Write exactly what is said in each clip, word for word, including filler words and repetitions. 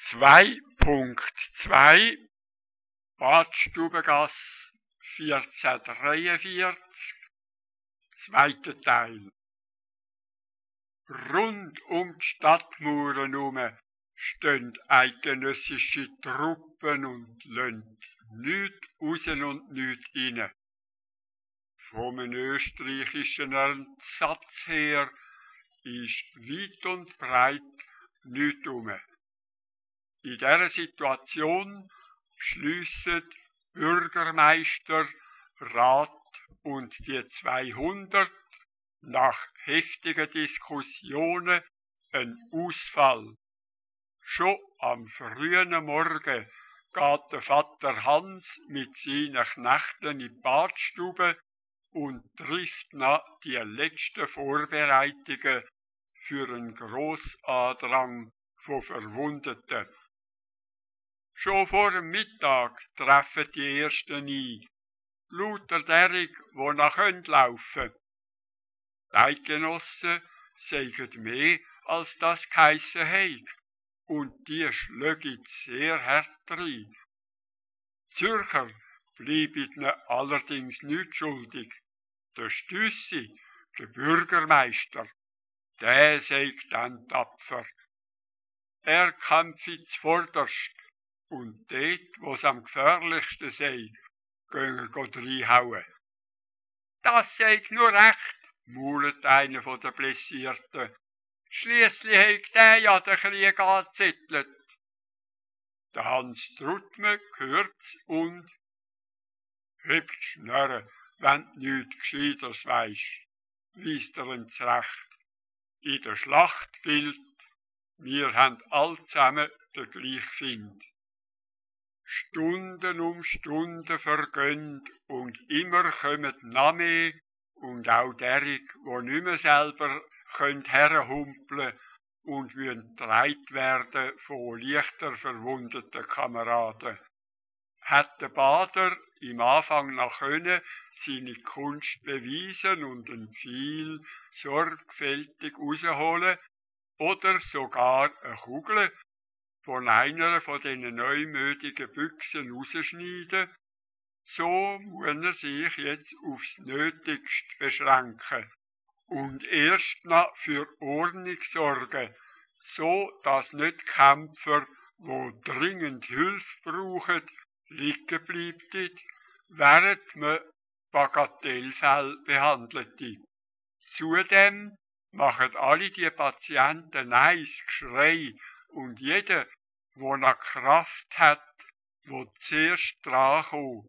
zwei Punkt zwei Badstubengasse vierzehntdreiundvierzig, zweiter Teil. Rund um die Stadtmauern herum stehen eidgenössische Truppen und lassen nichts raus und nichts rein. Vom österreichischen Ersatz her ist weit und breit nichts herum. In dieser Situation beschliessen Bürgermeister, Rat und die zweihundert nach heftigen Diskussionen einen Ausfall. Schon am frühen Morgen geht der Vater Hans mit seinen Knechten in die Badstube und trifft noch die letzten Vorbereitungen für einen Grossandrang von Verwundeten. Schon vor dem Mittag treffen die Ersten ein, lauter derig, die noch laufen können. Die Eidgenossen sagen mehr, als das geheissen heig, und die schlagen sehr hart rein. Die Zürcher bleiben ihnen allerdings nicht schuldig. Der Stüssi, der Bürgermeister, der sagt dann tapfer. Er kämpft zuvorderst, und dort, wo es am gefährlichsten sei, gehen er reinhauen. Das sei nur recht, maulet einer von den Blessierten. Schliesslich hat der ja den Krieg angezettelt. Der Hans Trutme hört's und hebt Schnurren, wenn du nichts Gescheiteres weisst, weist er ihm zurecht. In der Schlacht gilt, wir haben alle zusammen den gleichen Find. Stunden um Stunden vergehen und immer kommen noch mehr und auch derig, die nicht mehr selber herhumpeln und getragen werden von leichter verwundeten Kameraden. Hat der Bader im Anfang noch können seine Kunst beweisen und ein Pfeil sorgfältig rausholen oder sogar eine Kugel von einer von diesen neumodigen Büchsen rausschneiden, so muss er sich jetzt aufs Nötigste beschränken und erst noch für Ordnung sorgen, so dass nicht Kämpfer, die dringend Hilfe brauchen, liegen bleiben, während man Bagatellfälle behandelte. Zudem machen alle die Patienten eins Geschrei und jeder, der noch Kraft hat, will zuerst drankommen.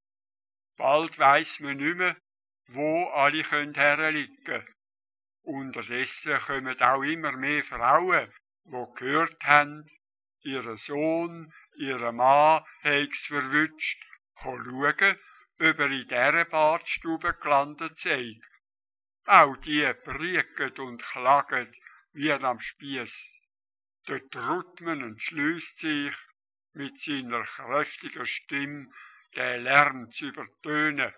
Bald weiss man nicht mehr, wo alle herliegen können. Unterdessen kommen auch immer mehr Frauen, die gehört haben, ihr Sohn, ihr Mann hat's verwünscht, schauen, ob er in dieser Badstube gelandet sei. Auch die briegen und klagen wie am Spiess. Der Trutmen entschließt sich, mit seiner kräftigen Stimme den Lärm zu übertönen.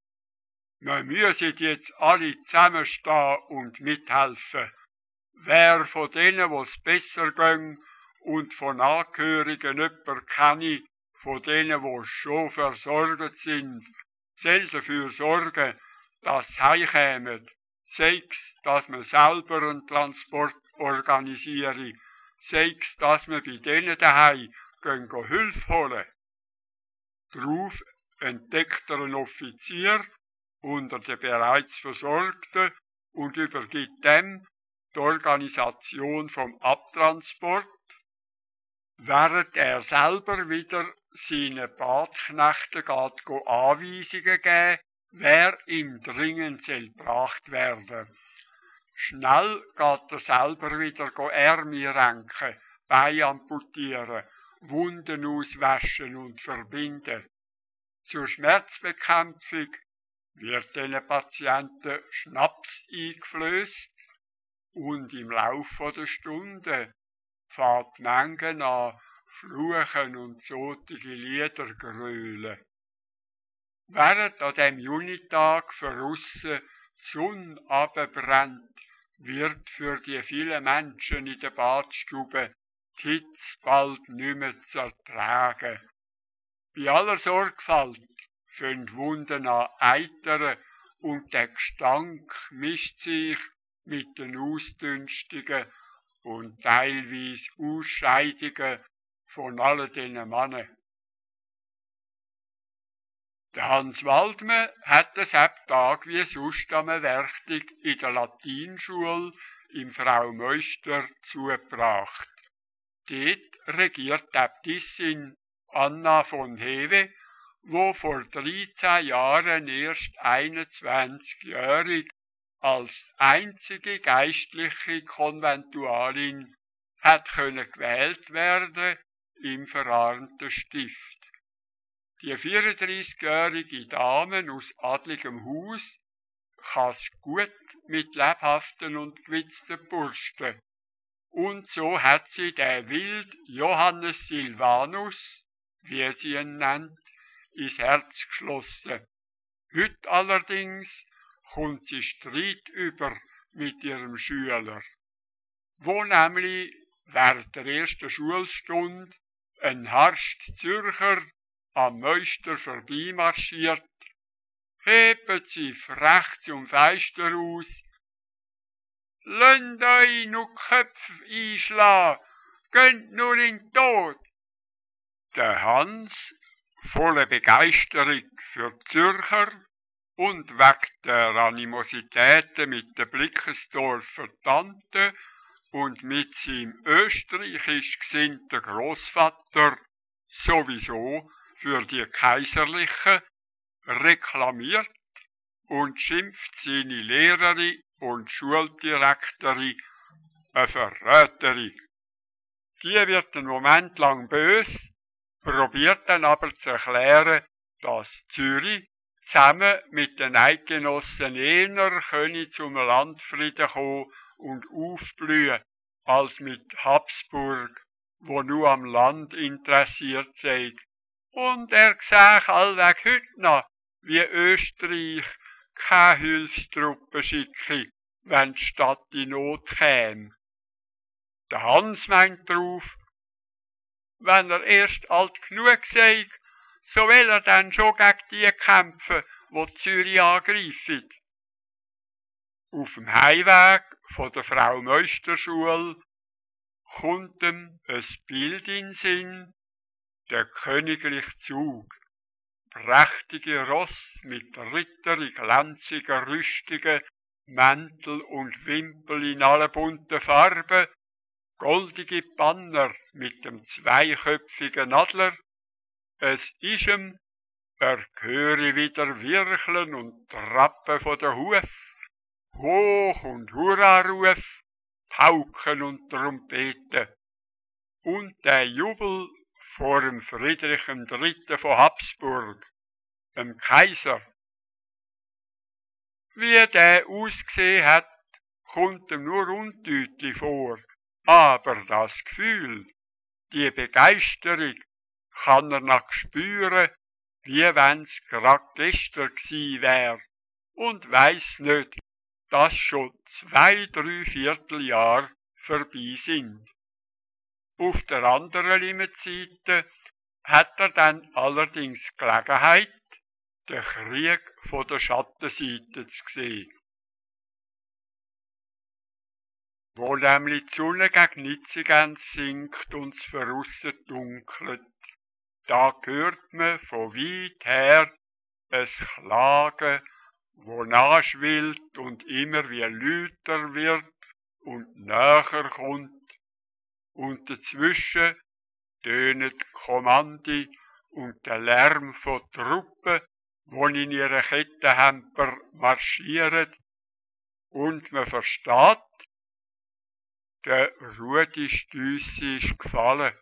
Wir müssen jetzt alle zusammenstehen und mithelfen. Wer von denen, wo's besser ging, und von Angehörigen jemand kenne, von denen, die schon versorgt sind, soll dafür sorgen, dass sie heimkommen. Sei's, dass man selber einen Transport organisiere, sei's, dass man bei denen daheim gehen, gehen Hilfe holen. Darauf entdeckt er einen Offizier unter den bereits Versorgten und übergibt dem die Organisation vom Abtransport, während er selber wieder seinen Badknechten geht Anweisungen geben, wer ihm dringend gebracht werden. Schnell geht er selber wieder Ärmel renken, Beine amputieren, Wunden auswaschen und verbinden. Zur Schmerzbekämpfung wird diesen Patienten Schnaps eingeflößt und im Laufe der Stunde fängt die Menge an, fluchen und zotige Lieder grölen. Während an dem Junitag verrussen die Sonne abbrennt, wird für die vielen Menschen in der Badstube die Hitze bald nicht mehr zu ertragen. Bei aller Sorgfalt fängt Wunden an eitern und der Gestank mischt sich mit den Ausdünstungen und teilweise Ausscheidungen von allen diesen Männern. Der Hans Waldmann hat es ab Tag wie sonst am Werchtag in der Latinschule im Frau Meuster zugebracht. Dort regiert die Äbtissin Anna von Hewe, wo vor dreizehn Jahren erst einundzwanzigjährig als einzige geistliche Konventualin hat können gewählt werden im verarmten Stift. Die vierunddreißigjährige Dame aus adligem Haus kann's gut mit lebhaften und gewitzten Bursten. Und so hat sie den Wild Johannes Silvanus, wie sie ihn nennt, ins Herz geschlossen. Heute allerdings kommt sie Streit über mit ihrem Schüler, wo nämlich während der ersten Schulstunde ein harscht Zürcher am Meuster vorbeimarschiert, hebt sie frech zum Fenster aus. Lönnt euch nur Köpfe einschlagen, gönnt nur in den Tod. Der Hans, voller Begeisterung für die Zürcher und wegen der Animositäten mit der Blickensdorfer Tante und mit seinem österreichisch gesinnten Großvater sowieso für die Kaiserlichen, reklamiert und schimpft seine Lehrerin und Schuldirektorin eine Verräterin. Die wird einen Moment lang bös, probiert dann aber zu erklären, dass Zürich zusammen mit den Eidgenossen eher könne zum Landfrieden kommen und aufblühen, als mit Habsburg, wo nur am Land interessiert sei. Und er sah allweg heute noch, wie Österreich keine Hilfstruppen schicke, wenn die Stadt in Not käme. Der Hans meint drauf, wenn er erst alt genug sei, so will er dann schon gegen die kämpfen, die Zürich angreifen. Auf dem Heimweg von der Frau Meusterschule kommt ihm ein Bild in den Sinn, der königliche Zug. Prächtige Ross mit Ritter in glänzigen Rüstungen, Mäntel und Wimpel in allen bunten Farben, goldige Banner mit dem zweiköpfigen Adler. Es ist ihm, er höre wieder Wircheln und Trappen von der Huf, Hoch- und Hurraruf, Pauken und Trompeten. Und der Jubel vor dem Friedrich der Dritte von Habsburg, dem Kaiser. Wie der ausgesehen hat, kommt ihm nur undeutlich vor, aber das Gefühl, die Begeisterung, kann er noch spüren, wie wenn's grad gestern gsi wär, und weiss nicht, dass schon zwei, drei Vierteljahr vorbei sind. Auf der anderen Limmerseite hat er dann allerdings Gelegenheit, den Krieg von der Schattenseite zu sehen. Wo nämlich die Sonne gegen Nitzigenz sinkt und es verrussen dunkelt, da hört man von weit her ein Klagen, wo nachschwillt und immer wie lauter wird und näher kommt, und dazwischen tönen Kommandi und der Lärm von Truppen, die in ihren Kettenhemper marschieren, und man versteht, der Rudi Stüssi ist gefallen.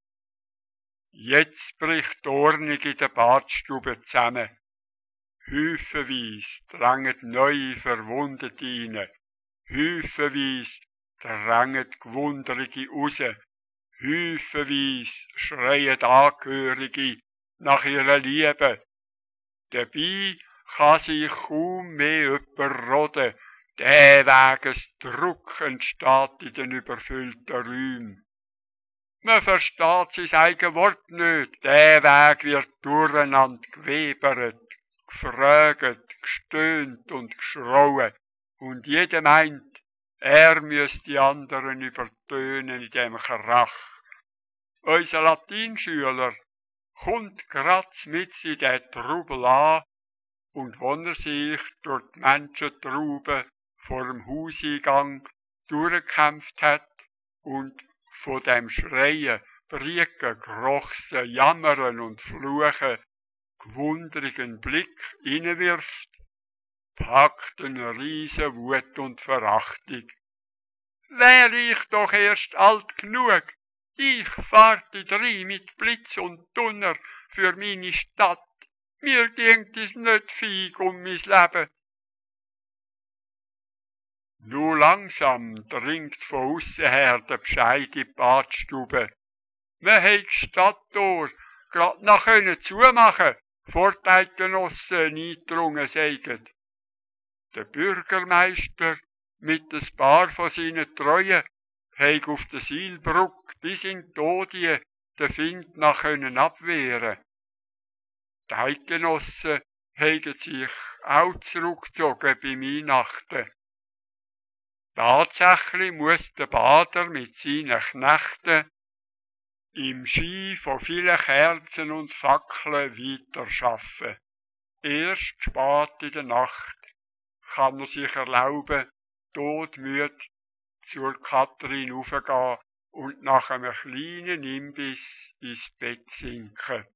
Jetzt bricht die Ordnung in der Badstube zusammen. Häufenweise drängen neue Verwundete rein. Häufenweise drängen Gewundrige raus. Häufenweise schreien Angehörige nach ihrer Liebe. Dabei kann sich kaum mehr jemand roden, der weges Druck entsteht in den überfüllten Räumen. Man versteht sein eigenes Wort nicht. Der Weg wird durcheinander gewebert, gefragt, gestöhnt und geschrauen. Und jeder meint, er müsse die anderen übertönen in dem Krach. Unser Latinschüler kommt grad mit in den Trubel an, und wenn er sich durch die Menschentraube vor dem Hauseingang durchgekämpft hat und von dem Schreien, Brieken, Krochsen, Jammern und Fluchen gewundrigen Blick hineinwirft, packt eine riese Wut und Verachtung. Wär ich doch erst alt genug, ich fahrte drei mit Blitz und Donner für meine Stadt, mir ging es nicht feig um mein Leben. Nur langsam dringt von aussen her der Bescheid in die Badstube. Man hat die Stadttor grad noch können zumachen, vor die Eidgenossen eingedrungen seien. Der Bürgermeister mit ein paar von seinen Treuen hat auf der Seilbrücke bis in Todie den Find nach können abwehren. Die Eidgenossen haben sich auch zurückgezogen beim Weihnachten. Tatsächlich muss der Bader mit seinen Knechten im Schein von vielen Kerzen und Fackeln weiterarbeiten. Erst spät in der Nacht kann er sich erlauben, todmüde zur Kathrin raufgehen und nach einem kleinen Imbiss ins Bett sinken.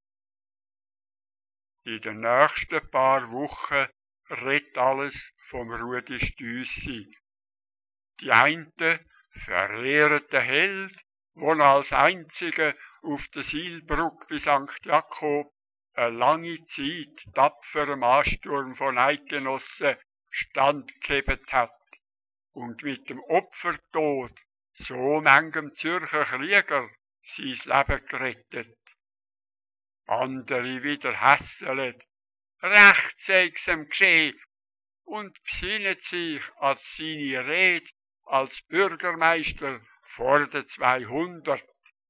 In den nächsten paar Wochen redet alles vom Rudi Stüssi. Die einen verehren den Held, der als einziger auf der Seilbrücke bei Sankt Jakob eine lange Zeit tapferem Ansturm von Eidgenossen standgehebt hat und mit dem Opfertod so manchem Zürcher Krieger sein Leben gerettet. Andere wieder hässeln, recht sei's ihm geschehen, und besinnen sich an seine Rede als Bürgermeister vor den zweihundert.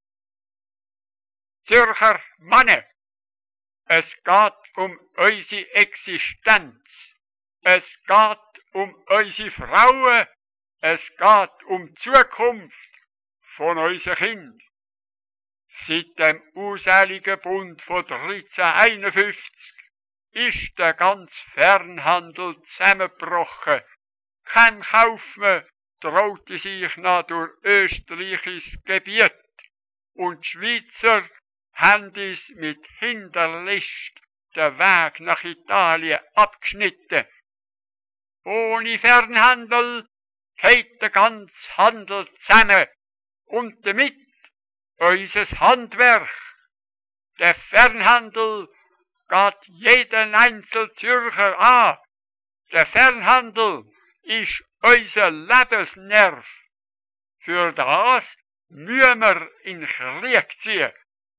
Zürcher Manne, es geht um unsere Existenz, es geht um unsere Frauen, es geht um die Zukunft von unseren Kindern. Seit dem ausseligen Bund von dreizehnhunderteinundfünfzig ist der ganze Fernhandel zusammengebrochen. Kein Kaufmann traute sich noch durch österreichisches Gebiet, und die Schweizer haben es mit Hinterlist den Weg nach Italien abgeschnitten. Ohne Fernhandel geht der ganze Handel zusammen und damit unser Handwerk. Der Fernhandel geht jeden Einzelzürcher an. Der Fernhandel ist unser Lebensnerv. Für das müssen wir in Krieg ziehen.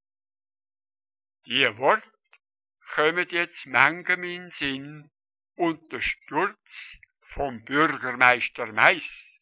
Die Worte kommen jetzt manchem in den Sinn und der Sturz vom Bürgermeister Mais.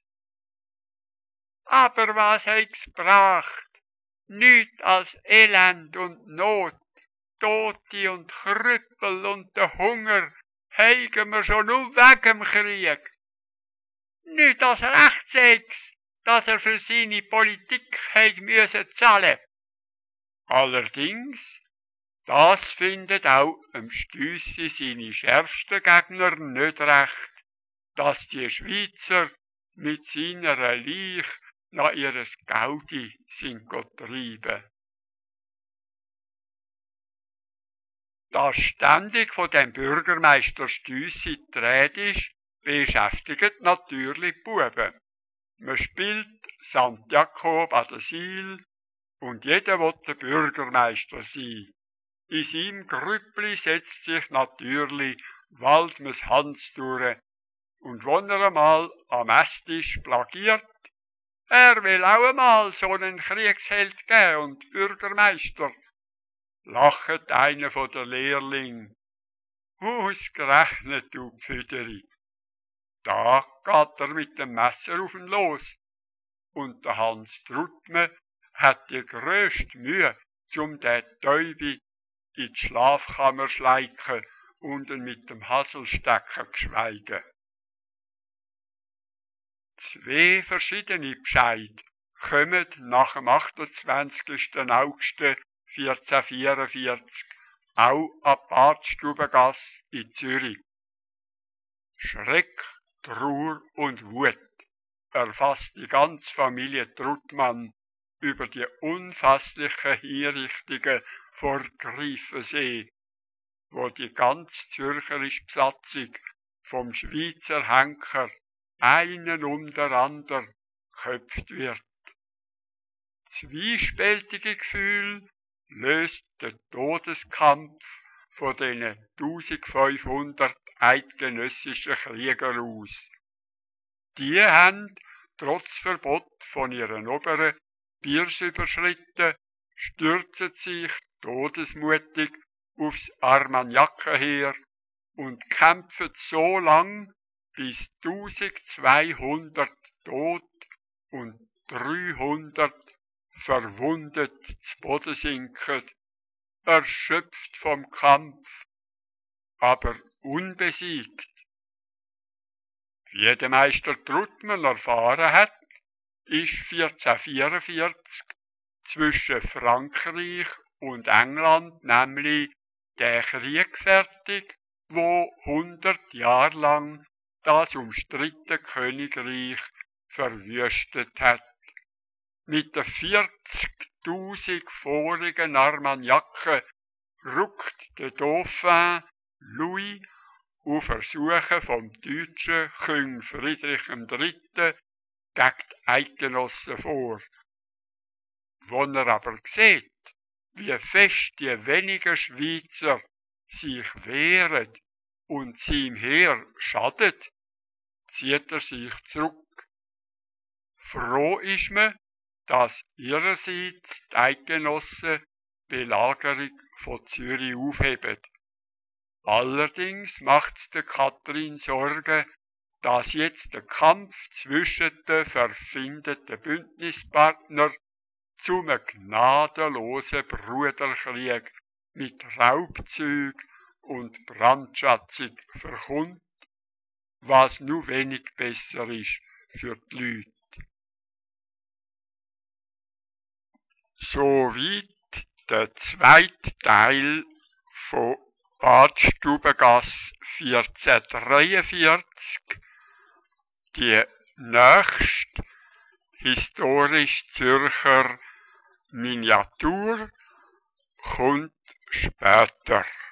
Aber was hat's gebracht? Nichts als Elend und Not, Tote und Krüppel und der Hunger haben wir schon nur wegen dem Krieg. Nicht als Rechtsex, dass er für seine Politik hätte müssen zahlen. Allerdings, das findet auch im Stüssi seine schärfsten Gegner nicht recht, dass die Schweizer mit seiner Leich nach ihres Gaudi sind treiben. Das ständig von dem Bürgermeister Stüssi die Rede ist, beschäftigt natürlich die Buben. Man spielt Sankt Jakob an der Seil und jeder will der Bürgermeister sein. In seinem Grüppli setzt sich natürlich Waldmes Hans durch, und wenn er einmal am Esstisch plagiert, er will auch einmal so einen Kriegsheld geben und Bürgermeister, lacht einer von der Lehrling. Ausgerechnet, du Pfüderi. Da geht er mit dem Messer auf ihn los, und der Hans Trutme hat die grösste Mühe, um den Täubi in die Schlafkammer schleichen und ihn mit dem Haselstecker geschweigen. Zwei verschiedene Bescheid kommen nach dem achtundzwanzigsten August vierzehnhundertvierundvierzig auch an die Badstubengasse in Zürich. Schreck, Trauer und Wut erfasst die ganze Familie Truttmann über die unfasslichen Hinrichtungen vor Greifensee, wo die ganz zürcherische Besatzung vom Schweizer Henker einen um der anderen geköpft wird. Zwiespältige Gefühle löst der Todeskampf von den eintausendfünfhundert eidgenössischen Kriegern aus. Die haben trotz Verbot von ihren Oberen Biers überschritten, stürzen sich todesmutig aufs Armagnac-Heer und kämpfen so lang, bis eintausendzweihundert tot und dreihundert verwundet zu Boden sinken, erschöpft vom Kampf, aber unbesiegt. Wie der Meister Truttmann erfahren hat, ist vierzehnhundertvierundvierzig zwischen Frankreich und England nämlich der Krieg fertig, wo hundert Jahre lang das umstrittene Königreich verwüstet hat. Mit den vierzigtausend vorigen Armagnacken rückt der Dauphin Louis auf Ersuchen vom deutschen König Friedrich der Dritte gegen die Eidgenossen vor. Wenn er aber sieht, wie fest die wenigen Schweizer sich wehren und seinem Heer schadet, zieht er sich zurück. Froh ist man, dass ihrerseits die Eidgenossen die Belagerung von Zürich aufheben. Allerdings macht es der Kathrin Sorge, dass jetzt der Kampf zwischen den verfindeten Bündnispartnern zu einem gnadenlosen Bruderkrieg mit Raubzüg und Brandschatzung verkommt, was nur wenig besser ist für die Leute. Soweit der zweite Teil von Badstubengasse vierzehnhundertdreiundvierzig, die nächste historisch Zürcher Miniatur kommt später.